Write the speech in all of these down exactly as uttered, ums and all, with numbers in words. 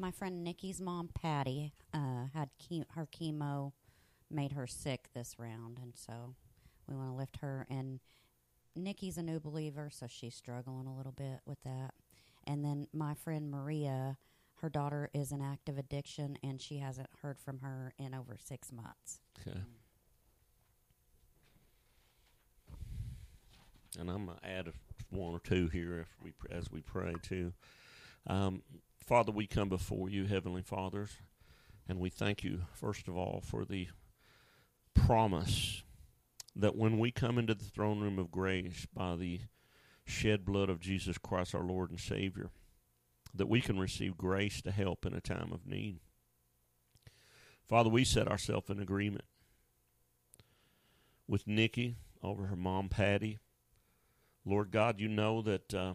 my friend Nikki's mom, Patty, uh, had chem- her chemo made her sick this round, and so we want to lift her. And Nikki's a new believer, so she's struggling a little bit with that. And then my friend Maria, her daughter is in active addiction, and she hasn't heard from her in over six months. Okay. And I'm going to add a, one or two here if we, as we pray, too. Um, Father, we come before you, Heavenly Fathers, and we thank you, first of all, for the promise that when we come into the throne room of grace by the shed blood of Jesus Christ, our Lord and Savior, that we can receive grace to help in a time of need. Father, we set ourselves in agreement with Nikki over her mom, Patty. Lord God, you know that uh,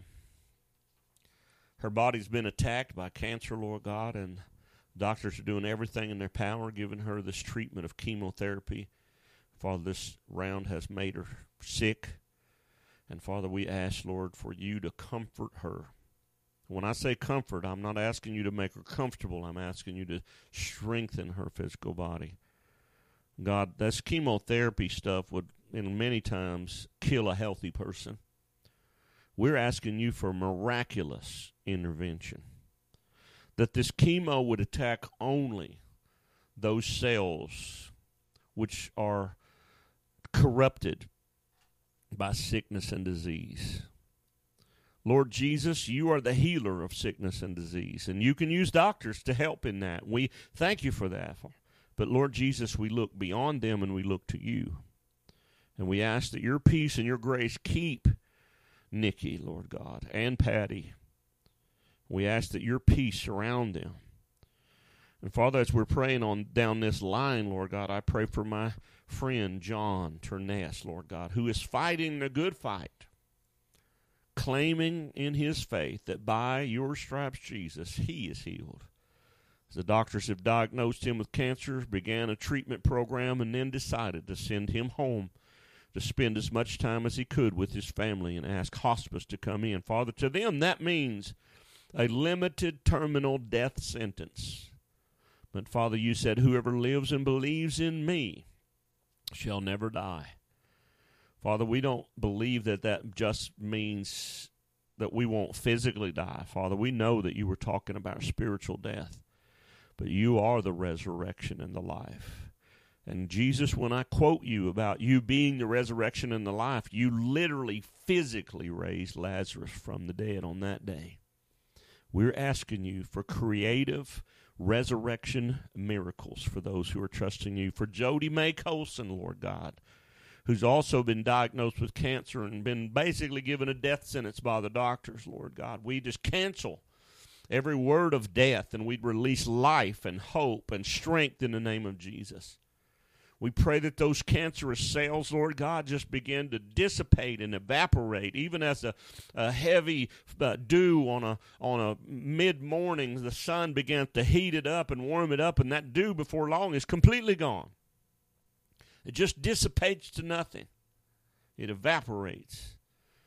her body's been attacked by cancer, Lord God, and doctors are doing everything in their power, giving her this treatment of chemotherapy. Father, this round has made her sick. And Father, we ask, Lord, for you to comfort her. When I say comfort, I'm not asking you to make her comfortable. I'm asking you to strengthen her physical body. God, this chemotherapy stuff would, in many times, kill a healthy person. We're asking you for miraculous intervention. That this chemo would attack only those cells which are corrupted by sickness and disease. Lord Jesus, you are the healer of sickness and disease, and you can use doctors to help in that. We thank you for that. But Lord Jesus, we look beyond them and we look to you. And we ask that your peace and your grace keep Nikki, Lord God, and Patty. We ask that your peace surround them. And Father, as we're praying on down this line, Lord God, I pray for my friend John Turness, Lord God, who is fighting the good fight, claiming in his faith that by your stripes, Jesus, he is healed. The doctors have diagnosed him with cancer, began a treatment program, and then decided to send him home to spend as much time as he could with his family and ask hospice to come in. Father, to them that means a limited terminal death sentence. But Father, you said, whoever lives and believes in me shall never die. Father, we don't believe that that just means that we won't physically die. Father, we know that you were talking about spiritual death. But you are the resurrection and the life. And Jesus, when I quote you about you being the resurrection and the life, you literally physically raised Lazarus from the dead on that day. We're asking you for creative resurrection miracles for those who are trusting you. For Jody May Colson, Lord God, who's also been diagnosed with cancer and been basically given a death sentence by the doctors, Lord God. We just cancel every word of death, and we'd release life and hope and strength in the name of Jesus. We pray that those cancerous cells, Lord God, just begin to dissipate and evaporate, even as a, a heavy uh, dew on a on a mid-morning, the sun begins to heat it up and warm it up, and that dew before long is completely gone. It just dissipates to nothing. It evaporates.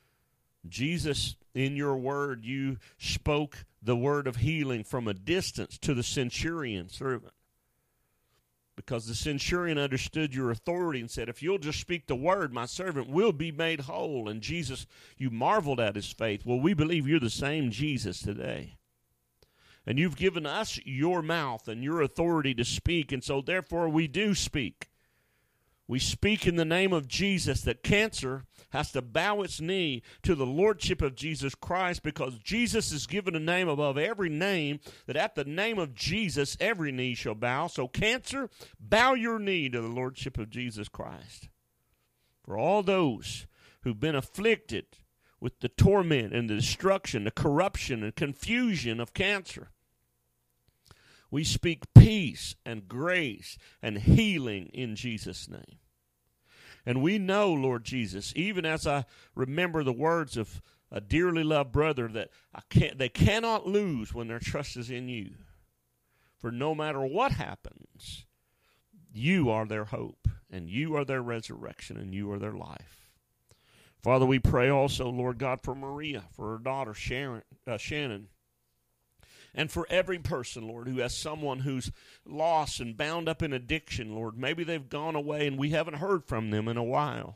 Jesus, in your word, you spoke the word of healing from a distance to the centurion servant. Because the centurion understood your authority and said, if you'll just speak the word, my servant will be made whole. And Jesus, you marveled at his faith. Well, we believe you're the same Jesus today. And you've given us your mouth and your authority to speak, and so therefore we do speak. We speak in the name of Jesus that cancer has to bow its knee to the lordship of Jesus Christ, because Jesus is given a name above every name, that at the name of Jesus every knee shall bow. So cancer, bow your knee to the lordship of Jesus Christ. For all those who've been afflicted with the torment and the destruction, the corruption and confusion of cancer, we speak peace and grace and healing in Jesus' name. And we know, Lord Jesus, even as I remember the words of a dearly loved brother, that I can't, they cannot lose when their trust is in you. For no matter what happens, you are their hope, and you are their resurrection, and you are their life. Father, we pray also, Lord God, for Maria, for her daughter Sharon, uh, Shannon. And for every person, Lord, who has someone who's lost and bound up in addiction, Lord, maybe they've gone away and we haven't heard from them in a while.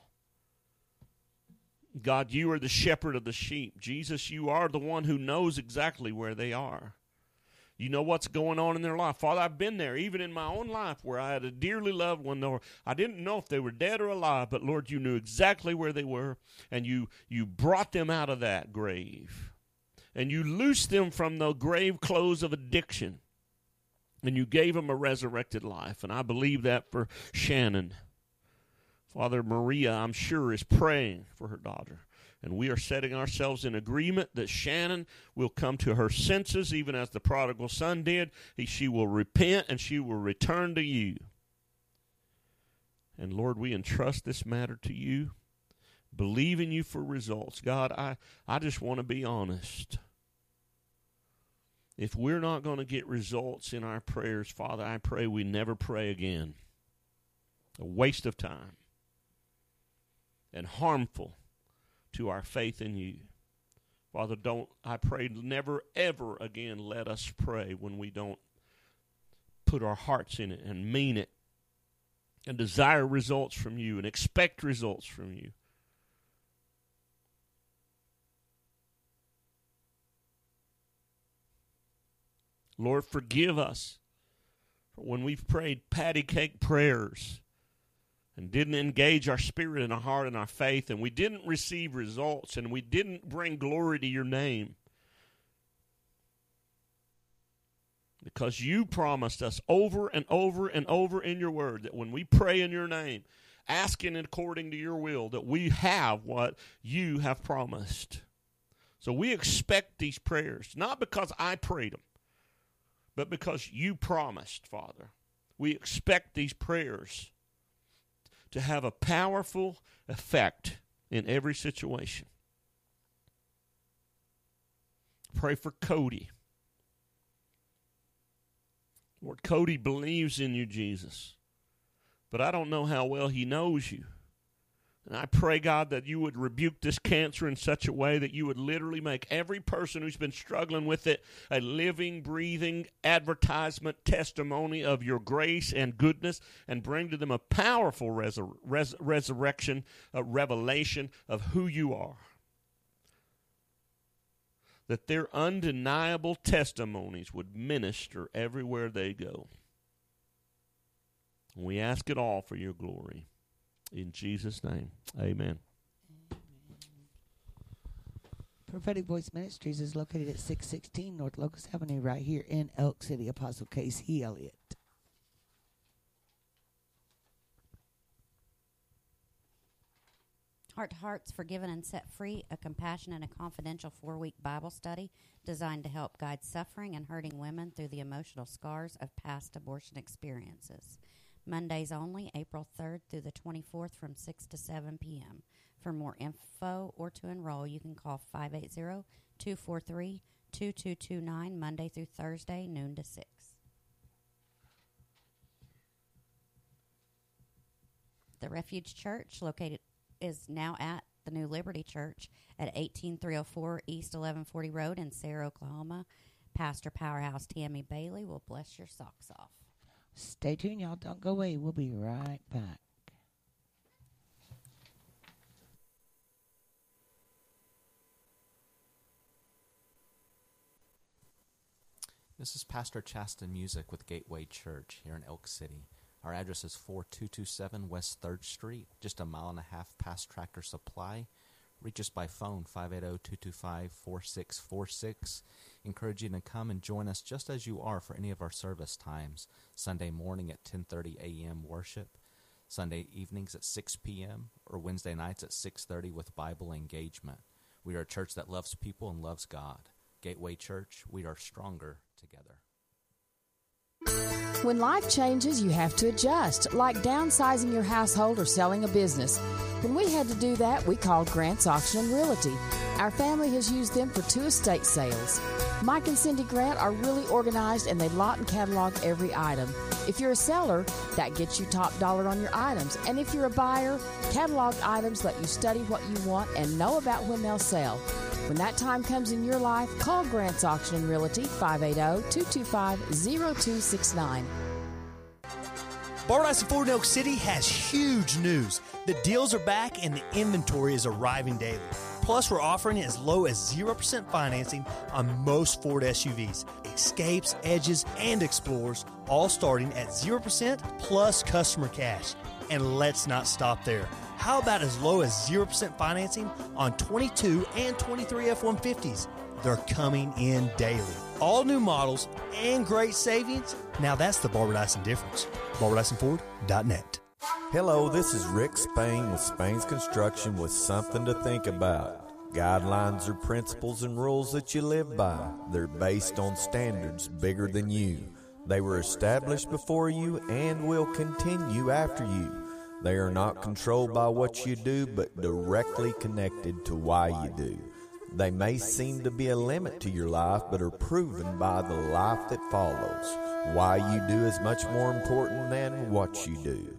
God, you are the shepherd of the sheep. Jesus, you are the one who knows exactly where they are. You know what's going on in their life. Father, I've been there, even in my own life, where I had a dearly loved one. Or I didn't know if they were dead or alive, but Lord, you knew exactly where they were, and you, you brought them out of that grave. And you loosed them from the grave clothes of addiction, and you gave them a resurrected life. And I believe that for Shannon. Father, Maria, I'm sure, is praying for her daughter. And we are setting ourselves in agreement that Shannon will come to her senses, even as the prodigal son did. He, she will repent and she will return to you. And Lord, we entrust this matter to you, believe in you for results. God, I, I just want to be honest. If we're not going to get results in our prayers, Father, I pray we never pray again. A waste of time and harmful to our faith in you. Father, don't, I pray, never, ever again let us pray when we don't put our hearts in it and mean it and desire results from you and expect results from you. Lord, forgive us for when we've prayed patty cake prayers and didn't engage our spirit and our heart and our faith, and we didn't receive results, and we didn't bring glory to your name. Because you promised us over and over and over in your word that when we pray in your name, asking according to your will, that we have what you have promised. So we expect these prayers, not because I prayed them, but because you promised, Father. We expect these prayers to have a powerful effect in every situation. Pray for Cody. Lord, Cody believes in you, Jesus, but I don't know how well he knows you. And I pray, God, that you would rebuke this cancer in such a way that you would literally make every person who's been struggling with it a living, breathing advertisement testimony of your grace and goodness, and bring to them a powerful resur- res- resurrection, a revelation of who you are. That their undeniable testimonies would minister everywhere they go. And we ask it all for your glory. In Jesus' name, amen. Prophetic Voice Ministries is located at six sixteen North Locust Avenue right here in Elk City. Apostle Casey Elliott. Heart to Hearts, Forgiven and Set Free, a compassionate and confidential four-week Bible study designed to help guide suffering and hurting women through the emotional scars of past abortion experiences. Mondays only, April third through the twenty-fourth from six to seven p.m. For more info or to enroll, you can call five eight zero, two four three, two two two nine, Monday through Thursday, noon to six. The Refuge Church, located, is now at the New Liberty Church at eighteen three oh four East eleven forty Road in Sarah, Oklahoma. Pastor Powerhouse Tammy Bailey will bless your socks off. Stay tuned, y'all. Don't go away. We'll be right back. This is Pastor Chasten Music with Gateway Church here in Elk City. Our address is four two two seven West third Street, just a mile and a half past Tractor Supply. Reach us by phone, five eight zero, two two five, four six four six. Encourage you to come and join us just as you are for any of our service times. Sunday morning at ten thirty a.m. worship, Sunday evenings at six p.m., or Wednesday nights at six thirty with Bible engagement. We are a church that loves people and loves God. Gateway Church, we are stronger together. When life changes, you have to adjust, like downsizing your household or selling a business. When we had to do that, we called Grant's Auction and Realty. Our family has used them for two estate sales. Mike and Cindy Grant are really organized, and they lot and catalog every item. If you're a seller, that gets you top dollar on your items. And if you're a buyer, catalog items let you study what you want and know about when they'll sell. When that time comes in your life, call Grant's Auction and Realty, five eight zero, two two five, zero two six nine. Barbara Dyson Ford in Elk City has huge news. The deals are back and the inventory is arriving daily. Plus, we're offering as low as zero percent financing on most Ford S U Vs, Escapes, Edges, and Explorers, all starting at zero percent plus customer cash. And let's not stop there. How about as low as zero percent financing on twenty-two and twenty-three F one fifties? They're coming in daily. All new models and great savings. Now that's the Barbara Dyson difference. Barbara Dyson Ford dot net. Hello, this is Rick Spain with Spain's Construction with something to think about. Guidelines are principles and rules that you live by. They're based on standards bigger than you. They were established before you and will continue after you. They are not controlled by what you do, but directly connected to why you do. They may seem to be a limit to your life, but are proven by the life that follows. Why you do is much more important than what you do.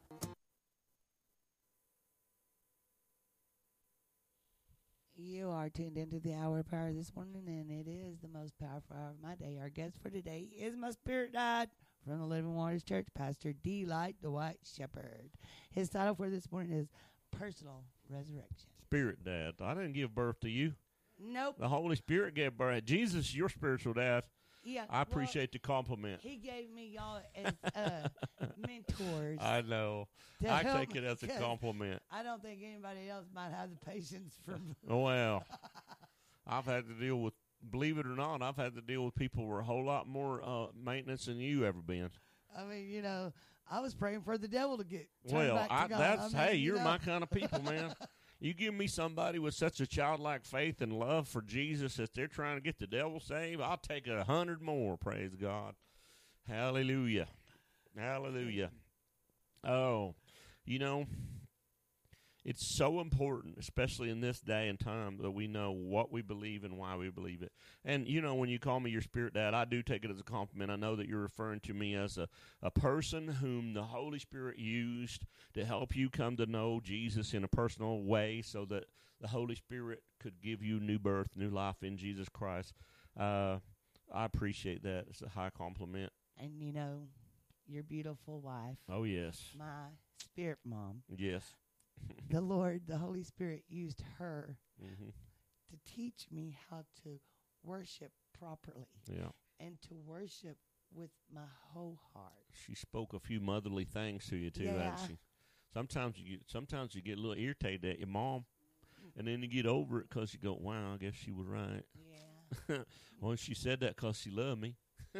You are tuned into the Hour of Power this morning, and it is the most powerful hour of my day. Our guest for today is my spirit guide from the Living Waters Church, Pastor D. Light, the White Shepherd. His title for this morning is Personal Resurrection. Spirit dad. I didn't give birth to you. Nope. The Holy Spirit gave birth. Jesus, your spiritual dad. Yeah, I appreciate well, the compliment. He gave me y'all as uh, mentors. I know. to I help take it as a me, 'cause compliment. I don't think anybody else might have the patience for me. Well, I've had to deal with, believe it or not, I've had to deal with people who are a whole lot more uh, maintenance than you ever been. I mean, you know, I was praying for the devil to get turned Well, back to I, God. that's, I mean, hey, you you're know. my kind of people, man. You give me somebody with such a childlike faith and love for Jesus that they're trying to get the devil saved, I'll take a hundred more, praise God. Hallelujah. Hallelujah. Oh, you know, it's so important, especially in this day and time, that we know what we believe and why we believe it. And, you know, when you call me your spirit dad, I do take it as a compliment. I know that you're referring to me as a, a person whom the Holy Spirit used to help you come to know Jesus in a personal way so that the Holy Spirit could give you new birth, new life in Jesus Christ. Uh, I appreciate that. It's a high compliment. And, you know, your beautiful wife, Oh, yes. my spirit mom, Yes. the Lord, the Holy Spirit used her Mm-hmm. to teach me how to worship properly Yeah. and to worship with my whole heart. She spoke a few motherly things to you too, Yeah. hasn't she? Sometimes you get, sometimes you get a little irritated at your mom, and then you get over it because you go, "Wow, I guess she was right." Yeah. Well, she said that because she loved me.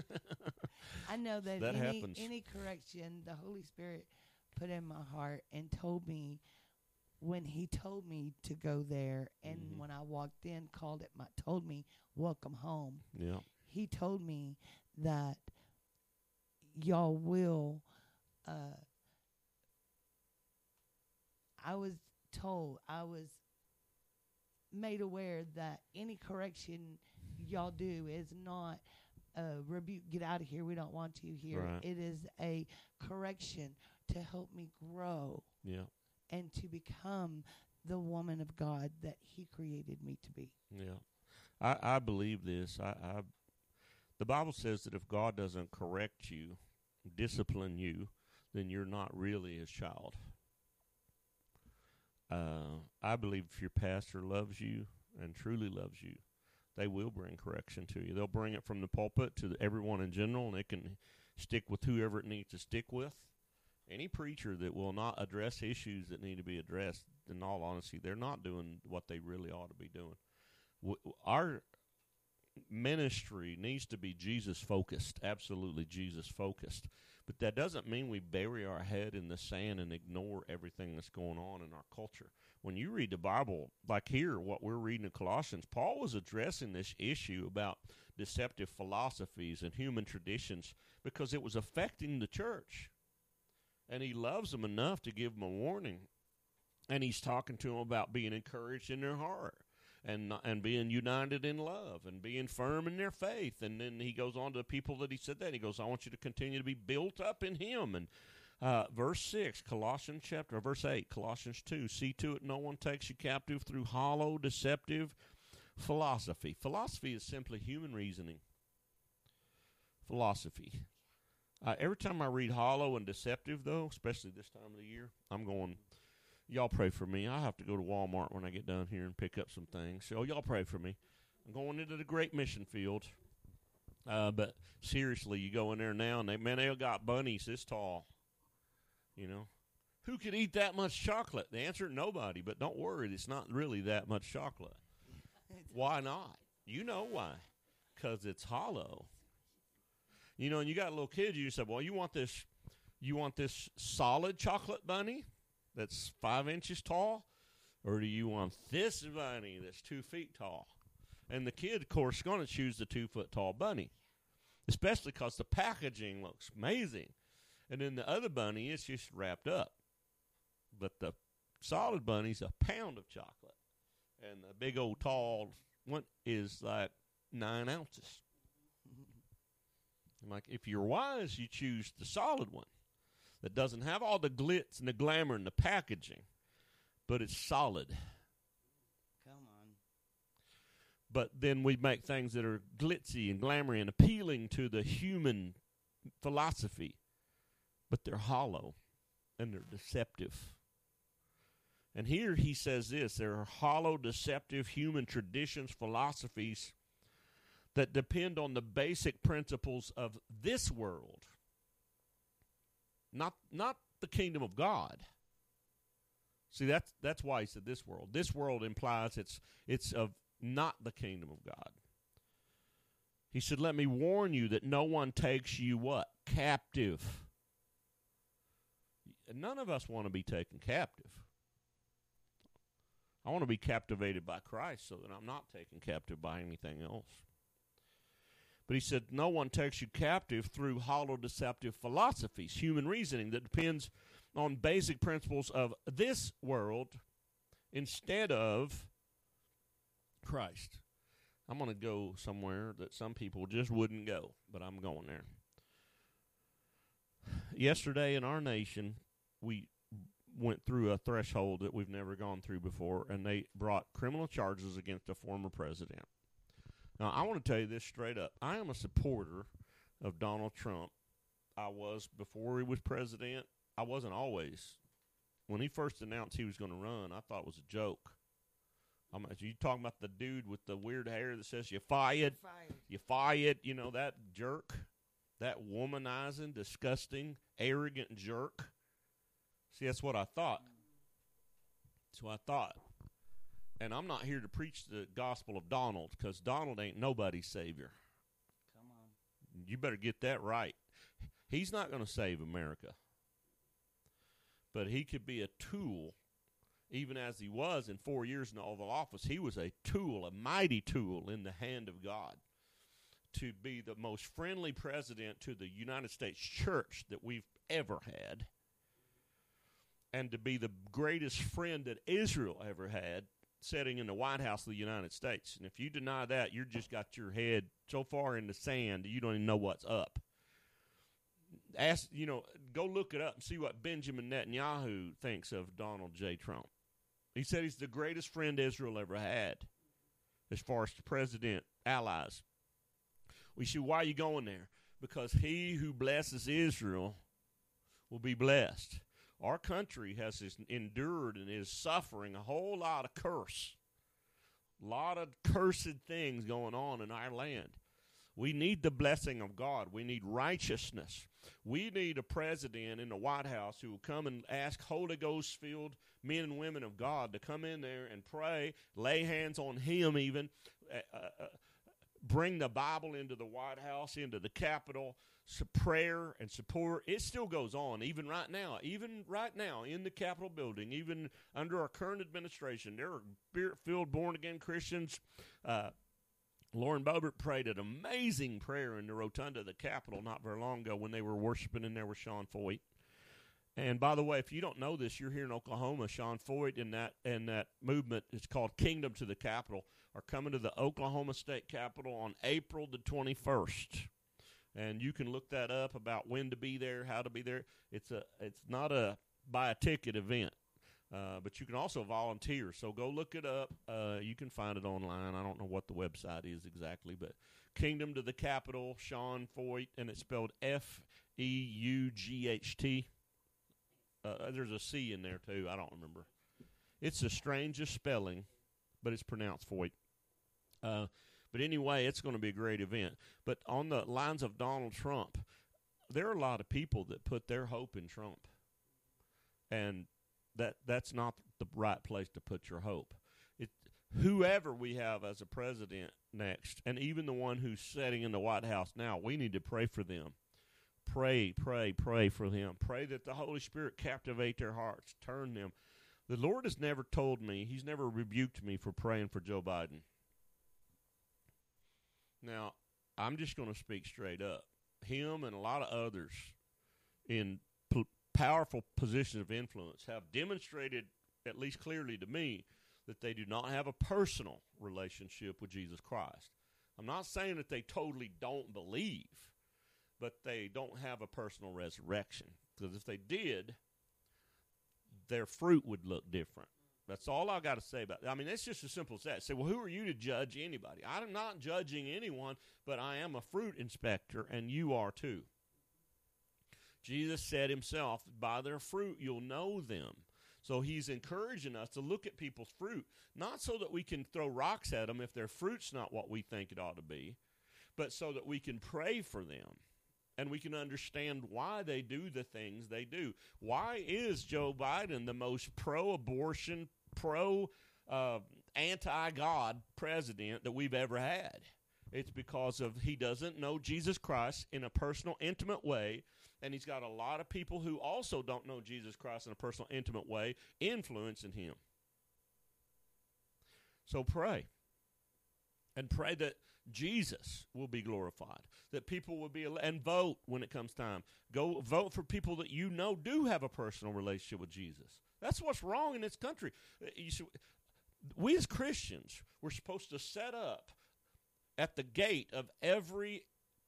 I know that, That any, happens. any correction the Holy Spirit put in my heart and told me when he told me to go there, and Mhm. when I walked in, called it my, told me, welcome home. Yeah. He told me that y'all will, uh, I was told, I was made aware that any correction y'all do is not a rebuke, get out of here, we don't want you here. Right. It is a correction to help me grow Yeah. and to become the woman of God that he created me to be. Yeah. I, I believe this. I, I the Bible says that if God doesn't correct you, discipline you, then you're not really his child. Uh, I believe if your pastor loves you and truly loves you, they will bring correction to you. They'll bring it from the pulpit to the, everyone in general, and it can stick with whoever it needs to stick with. Any preacher that will not address issues that need to be addressed, in all honesty, they're not doing what they really ought to be doing. W- our ministry needs to be Jesus-focused, absolutely Jesus-focused. But that doesn't mean we bury our head in the sand and ignore everything that's going on in our culture. When you read the Bible, like here, what we're reading in Colossians, Paul was addressing this issue about deceptive philosophies and human traditions because it was affecting the church. And he loves them enough to give them a warning. And he's talking to them about being encouraged in their heart and and being united in love and being firm in their faith. And then he goes on to the people that he said that. He goes, I want you to continue to be built up in him. And uh, verse six, Colossians chapter, verse eight, Colossians two, see to it no one takes you captive through hollow, deceptive philosophy. Philosophy is simply human reasoning. Philosophy. Uh, every time I read hollow and deceptive, though, especially this time of the year, I'm going, y'all pray for me. I have to go to Walmart when I get done here and pick up some things. So y'all pray for me. I'm going into the great mission field. Uh, but seriously, you go in there now, and they, man, they got bunnies this tall. You know, who could eat that much chocolate? The answer, nobody. But don't worry, it's not really that much chocolate. Why not? You know why? Because it's hollow. You know, and you got little kids. You say, well, you want this, you want this solid chocolate bunny that's five inches tall, or do you want this bunny that's two feet tall? And the kid, of course, is going to choose the two-foot-tall bunny, especially because the packaging looks amazing. And then the other bunny is just wrapped up. But the solid bunny's a pound of chocolate. And the big old tall one is like nine ounces. I'm like, if you're wise, you choose the solid one that doesn't have all the glitz and the glamour and the packaging, but it's solid. Come on. But then we make things that are glitzy and glamoury and appealing to the human philosophy. But they're hollow and they're deceptive. And here he says this, there are hollow, deceptive human traditions, philosophies that depend on the basic principles of this world, not not the kingdom of God. See, that's that's why he said this world. This world implies it's it's of not the kingdom of God. He said, let me warn you that no one takes you what? Captive. None of us want to be taken captive. I want to be captivated by Christ so that I'm not taken captive by anything else. But he said, no one takes you captive through hollow, deceptive philosophies, human reasoning that depends on basic principles of this world instead of Christ. I'm going to go somewhere that some people just wouldn't go, but I'm going there. Yesterday in our nation, we went through a threshold that we've never gone through before, and they brought criminal charges against a former president. Now, I want to tell you this straight up. I am a supporter of Donald Trump. I was before he was president. I wasn't always. When he first announced he was going to run, I thought it was a joke. I'm, you talking about the dude with the weird hair that says, you fired, Fired. you fired, you know, that jerk, that womanizing, disgusting, arrogant jerk. See, that's what I thought. That's what I thought. And I'm not here to preach the gospel of Donald, because Donald ain't nobody's savior. Come on. You better get that right. He's not going to save America. But he could be a tool, even as he was in four years in the Oval Office. He was a tool, a mighty tool in the hand of God to be the most friendly president to the United States church that we've ever had, and to be the greatest friend that Israel ever had, sitting in the White House of the United States. And if you deny that, you've just got your head so far in the sand you don't even know what's up. Ask, you know, go look it up and see what Benjamin Netanyahu thinks of Donald J. Trump. He said he's the greatest friend Israel ever had as far as the president, allies. We see, why are you going there? Because he who blesses Israel will be blessed. Our country has endured and is suffering a whole lot of curse, a lot of cursed things going on in our land. We need the blessing of God. We need righteousness. We need a president in the White House who will come and ask Holy Ghost-filled men and women of God to come in there and pray, lay hands on him even, uh, uh, bring the Bible into the White House, into the Capitol, so prayer and support. It still goes on, even right now. Even right now in the Capitol building, even under our current administration, there are spirit-filled, born-again Christians. Uh, Lauren Boebert prayed an amazing prayer in the rotunda of the Capitol not very long ago when they were worshiping in there with Sean Foyt. And by the way, if you don't know this, you're here in Oklahoma. Sean Foyt and that and that movement, it's called Kingdom to the Capitol, are coming to the Oklahoma State Capitol on April the twenty-first. And you can look that up about when to be there, how to be there. It's a it's not a buy a ticket event. Uh, but you can also volunteer. So go look it up. Uh, you can find it online. I don't know what the website is exactly, but Kingdom to the Capital, Sean Feucht, and it's spelled F E U G H T. Uh, there's a C in there, too. I don't remember. It's the strangest spelling, but it's pronounced Feucht. Uh, but anyway, it's going to be a great event. But on the lines of Donald Trump, there are a lot of people that put their hope in Trump. And that that's not the right place to put your hope. It, whoever we have as a president next, and even the one who's sitting in the White House now, we need to pray for them. Pray, pray, pray for them. Pray that the Holy Spirit captivate their hearts, turn them. The Lord has never told me, he's never rebuked me for praying for Joe Biden. Now, I'm just going to speak straight up. Him and a lot of others in p- powerful positions of influence have demonstrated, at least clearly to me, that they do not have a personal relationship with Jesus Christ. I'm not saying that they totally don't believe, but they don't have a personal resurrection. Because if they did, their fruit would look different. That's all I got to say about it. I mean, it's just as simple as that. Say, well, who are you to judge anybody? I'm not judging anyone, but I am a fruit inspector, and you are too. Jesus said himself, by their fruit you'll know them. So he's encouraging us to look at people's fruit, not so that we can throw rocks at them if their fruit's not what we think it ought to be, but so that we can pray for them. And we can understand why they do the things they do. Why is Joe Biden the most pro-abortion, pro-anti-God president that we've ever had? It's because of he doesn't know Jesus Christ in a personal, intimate way, and he's got a lot of people who also don't know Jesus Christ in a personal, intimate way influencing him. So pray. And pray that Jesus will be glorified, that people will be, and vote when it comes time. Go vote for people that you know do have a personal relationship with Jesus. That's what's wrong in this country. You see, we as Christians, we're supposed to set up at the gate of everything.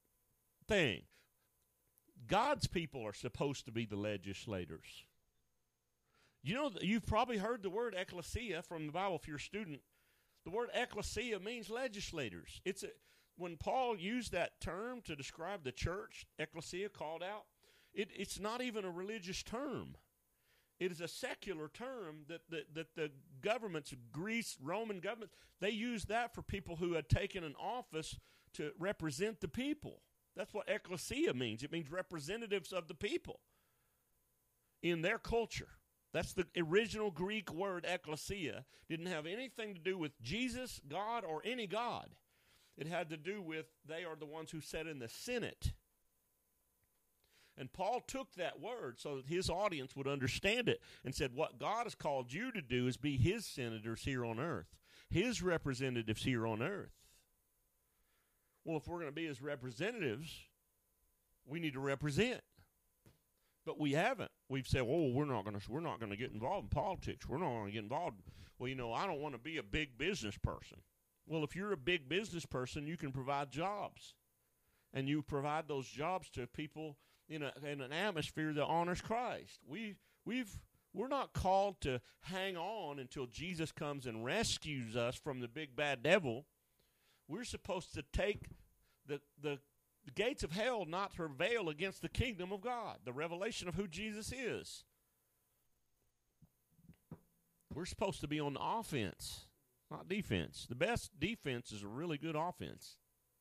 God's people are supposed to be the legislators. You know, you've probably heard the word ecclesia from the Bible if you're a student. The word ecclesia means legislators. It's a, when Paul used that term to describe the church, ecclesia called out, it, it's not even a religious term. It is a secular term that, that, that the governments, Greece, Roman governments, they used that for people who had taken an office to represent the people. That's what ecclesia means. It means representatives of the people in their culture. That's the original Greek word ecclesia. Didn't have anything to do with Jesus, God, or any God. It had to do with they are the ones who sat in the Senate. And Paul took that word so that his audience would understand it and said, what God has called you to do is be his senators here on earth, his representatives here on earth. Well, if we're going to be his representatives, we need to represent. But we haven't. We've said, "Oh, we're not going to. We're not going to get involved in politics. We're not going to get involved." Well, you know, I don't want to be a big business person. Well, if you're a big business person, you can provide jobs, and you provide those jobs to people in a in an atmosphere that honors Christ. We we've we're not called to hang on until Jesus comes and rescues us from the big bad devil. We're supposed to take the the. The gates of hell not to prevail against the kingdom of God, the revelation of who Jesus is. We're supposed to be on the offense, not defense. The best defense is a really good offense.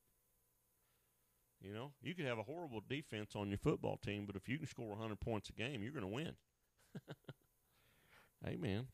You know, you could have a horrible defense on your football team, but if you can score one hundred points a game, you're going to win. Amen.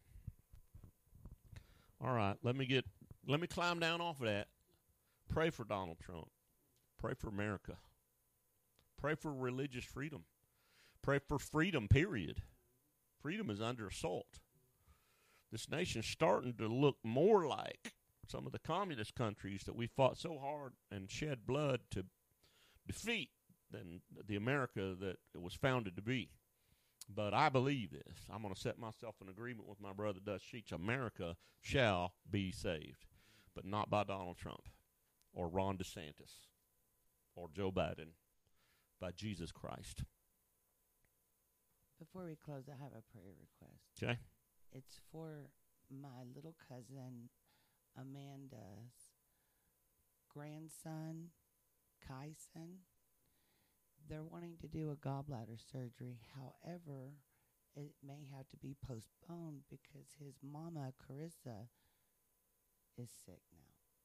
All right, let me get, let me climb down off of that. Pray for Donald Trump. Pray for America. Pray for religious freedom. Pray for freedom, period. Freedom is under assault. This nation's starting to look more like some of the communist countries that we fought so hard and shed blood to defeat than the America that it was founded to be. But I believe this. I'm going to set myself in agreement with my brother Dutch Sheets. America shall be saved, but not by Donald Trump or Ron DeSantis or Joe Biden, by Jesus Christ. Before we close, I have a prayer request. Okay. it's for my little cousin Amanda's grandson, Kyson. They're wanting to do a gallbladder surgery. However, it may have to be postponed because his mama, Carissa, is sick now.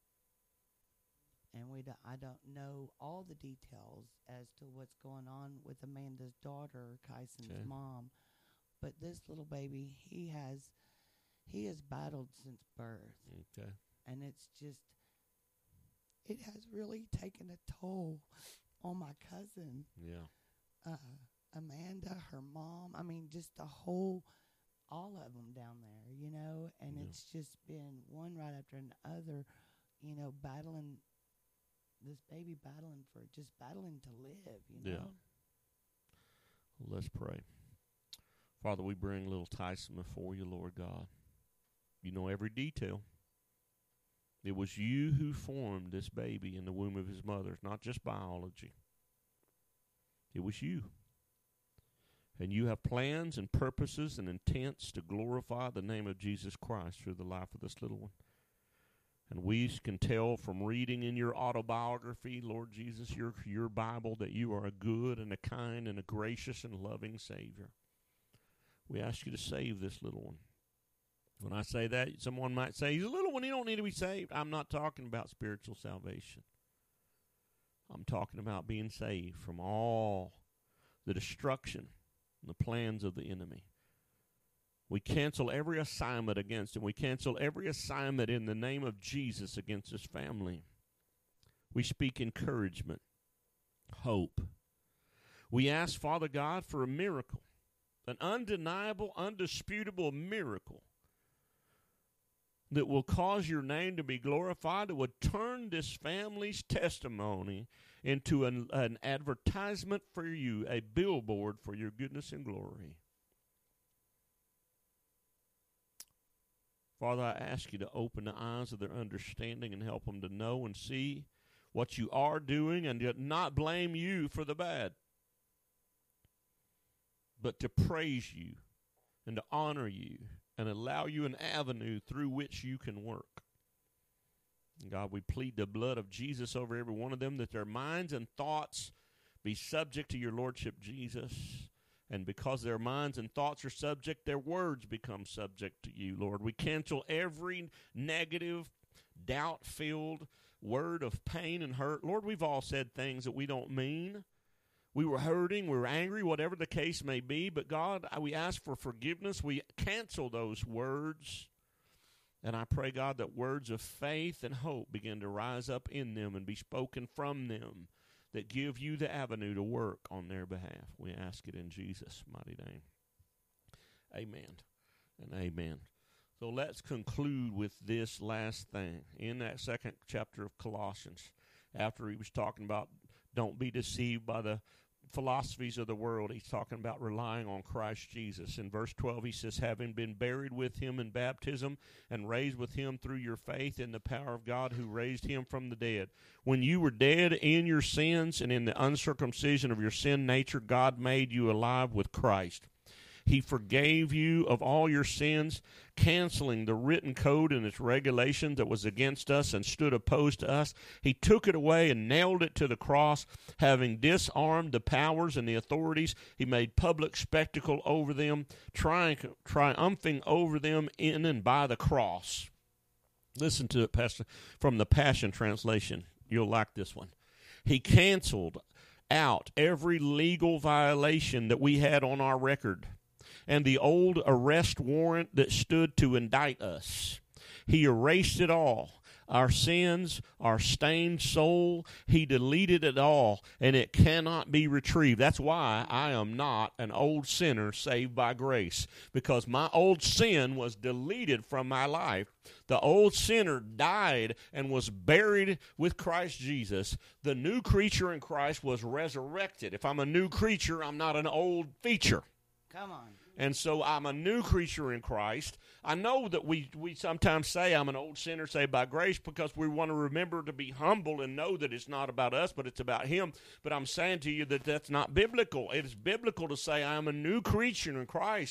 And we do, I don't know all the details as to what's going on with Amanda's daughter, Kyson's Okay. mom. But this little baby, he has he has battled since birth. Okay. And it's just, it has really taken a toll on my cousin, Yeah. uh, Amanda, her mom. I mean, just the whole, all of them down there, you know. And Yeah. it's just been one right after another, you know, battling, this baby battling for, just battling to live, you know. Yeah. Well, let's pray. Father, we bring little Tyson before you, Lord God. You know every detail. It was you who formed this baby in the womb of his mother, not just biology. It was you. And you have plans and purposes and intents to glorify the name of Jesus Christ through the life of this little one. And we can tell from reading in your autobiography, Lord Jesus, your, your Bible, that you are a good and a kind and a gracious and loving Savior. We ask you to save this little one. When I say that, someone might say, he's a little one, he don't need to be saved. I'm not talking about spiritual salvation. I'm talking about being saved from all the destruction and the plans of the enemy. We cancel every assignment against him. We cancel every assignment in the name of Jesus against his family. We speak encouragement, hope. We ask, Father God, for a miracle, an undeniable, undisputable miracle that will cause your name to be glorified, that would turn this family's testimony into an, an advertisement for you, a billboard for your goodness and glory. Father, I ask you to open the eyes of their understanding and help them to know and see what you are doing, and to not blame you for the bad, but to praise you and to honor you and allow you an avenue through which you can work. And God, we plead the blood of Jesus over every one of them, that their minds and thoughts be subject to your Lordship, Jesus. And because their minds and thoughts are subject, their words become subject to you, Lord. We cancel every negative, doubt-filled word of pain and hurt. Lord, we've all said things that we don't mean. We were hurting, we were angry, whatever the case may be. But God, we ask for forgiveness. We cancel those words. And I pray, God, that words of faith and hope begin to rise up in them and be spoken from them, that give you the avenue to work on their behalf. We ask it in Jesus' mighty name. Amen and amen. So let's conclude with this last thing. In that second chapter of Colossians, after he was talking about don't be deceived by the philosophies of the world, he's talking about relying on Christ Jesus. In verse twelve, he says, having been buried with him in baptism and raised with him through your faith in the power of God who raised him from the dead. When you were dead in your sins and in the uncircumcision of your sin nature, God made you alive with Christ. He forgave you of all your sins, canceling the written code and its regulations that was against us and stood opposed to us. He took it away and nailed it to the cross. Having disarmed the powers and the authorities, he made public spectacle over them, tri- triumphing over them in and by the cross. Listen to it, Pastor, from the Passion Translation. You'll like this one. He canceled out every legal violation that we had on our record, and the old arrest warrant that stood to indict us. He erased it all. Our sins, our stained soul, he deleted it all, and it cannot be retrieved. That's why I am not an old sinner saved by grace, because my old sin was deleted from my life. The old sinner died and was buried with Christ Jesus. The new creature in Christ was resurrected. If I'm a new creature, I'm not an old feature. Come on. And so I'm a new creature in Christ. I know that we, we sometimes say I'm an old sinner saved by grace because we want to remember to be humble and know that it's not about us, but it's about him. But I'm saying to you that that's not biblical. It is biblical to say I'm a new creature in Christ.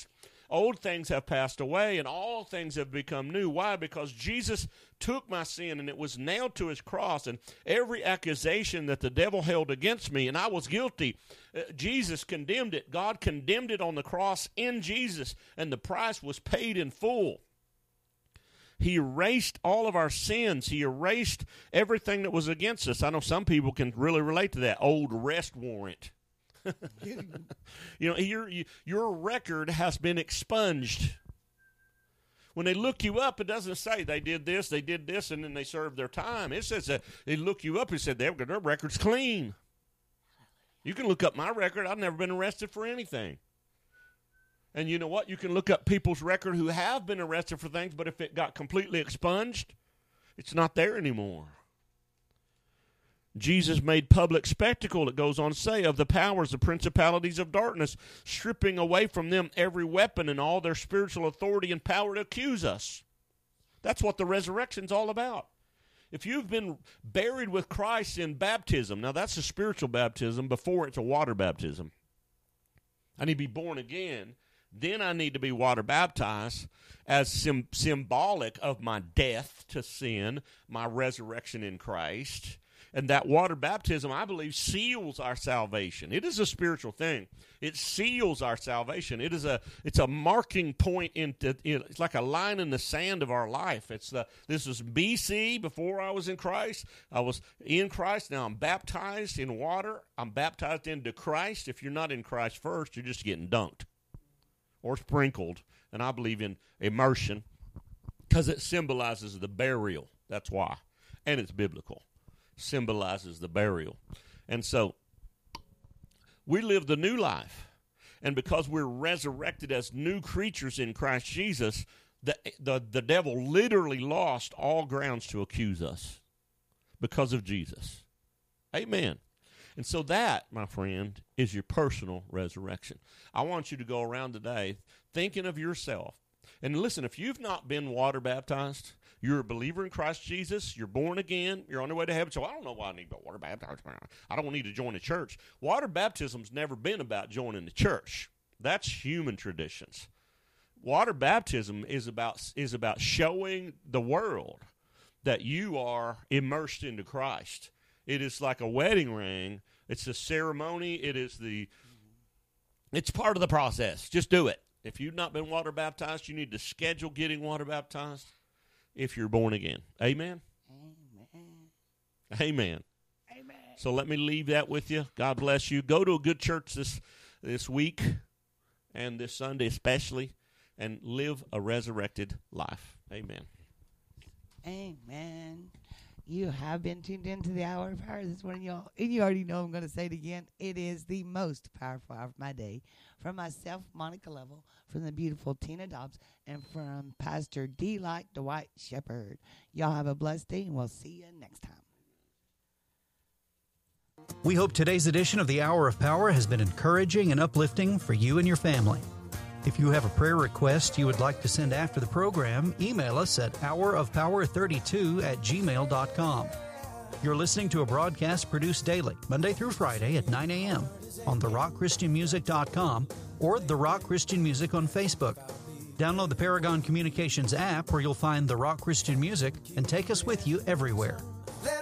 Old things have passed away, and all things have become new. Why? Because Jesus took my sin, and it was nailed to his cross, and every accusation that the devil held against me, and I was guilty, uh, Jesus condemned it. God condemned it on the cross in Jesus, and the price was paid in full. He erased all of our sins. He erased everything that was against us. I know some people can really relate to that old arrest warrant. You know, your your record has been expunged. When they look you up, it doesn't say they did this, they did this, and then they served their time. It says that they look you up and said their their record's clean. You can look up my record. I've never been arrested for anything. And you know what? You can look up people's record who have been arrested for things, but if it got completely expunged, it's not there anymore. Jesus made public spectacle, it goes on to say, of the powers, the principalities of darkness, stripping away from them every weapon and all their spiritual authority and power to accuse us. That's what the resurrection's all about. If you've been buried with Christ in baptism, now that's a spiritual baptism before it's a water baptism. I need to be born again. Then I need to be water baptized as sim- symbolic of my death to sin, my resurrection in Christ. And that water baptism, I believe, seals our salvation. It is a spiritual thing. It seals our salvation. It is a it's a marking point into it's like a line in the sand of our life. It's the this is B C, before I was in Christ. I was in Christ. Now I'm baptized in water. I'm baptized into Christ. If you're not in Christ first, you're just getting dunked or sprinkled. And I believe in immersion because it symbolizes the burial. That's why. And it's biblical. Symbolizes the burial. And so we live the new life. And because we're resurrected as new creatures in Christ Jesus, the, the, the devil literally lost all grounds to accuse us because of Jesus. Amen. And so that, my friend, is your personal resurrection. I want you to go around today thinking of yourself. And listen, if you've not been water baptized, you're a believer in Christ Jesus, you're born again, you're on your way to heaven. So I don't know why I need to be water baptized. I don't need to join a church. Water baptism's never been about joining the church. That's human traditions. Water baptism is about is about showing the world that you are immersed into Christ. It is like a wedding ring. It's a ceremony. It is the it's part of the process. Just do it. If you've not been water baptized, you need to schedule getting water baptized if you're born again. Amen? Amen. Amen. Amen. So let me leave that with you. God bless you. Go to a good church this this week and this Sunday especially and live a resurrected life. Amen. Amen. You have been tuned into the Hour of Power this morning, y'all. And you already know I'm going to say it again. It is the most powerful hour of my day. From myself, Monica Lovell, from the beautiful Tina Dobbs, and from Pastor D-Light Dwight Shepherd. Y'all have a blessed day, and we'll see you next time. We hope today's edition of the Hour of Power has been encouraging and uplifting for you and your family. If you have a prayer request you would like to send after the program, email us at hour of power thirty-two at gmail dot com. You're listening to a broadcast produced daily, Monday through Friday at nine a.m. on the rock christian music dot com or The Rock Christian Music on Facebook. Download the Paragon Communications app where you'll find The Rock Christian Music and take us with you everywhere.